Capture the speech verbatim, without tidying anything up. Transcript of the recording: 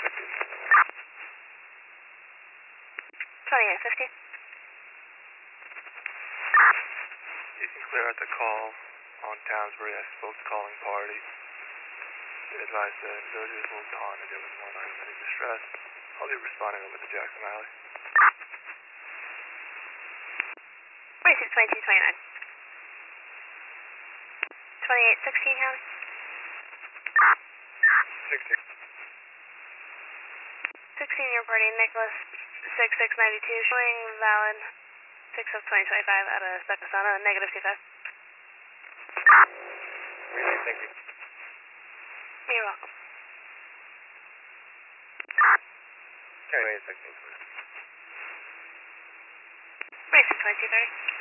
twenty-eight fifty. You can clear out the call on Townsbury. I spoke to calling party. They advised the villagers moved on and there was one item in distress. I'll be responding over to Jackson Alley. twenty-six twenty-two twenty-nine. twenty-eight sixteen county. sixteen. sixteen reporting Nicholas six six ninety-two showing valid six of twenty twenty-five out of Sakasana, negative two five. Relay, thank you. You're welcome. twenty-eight sixteen. twenty-six twenty-two thirty.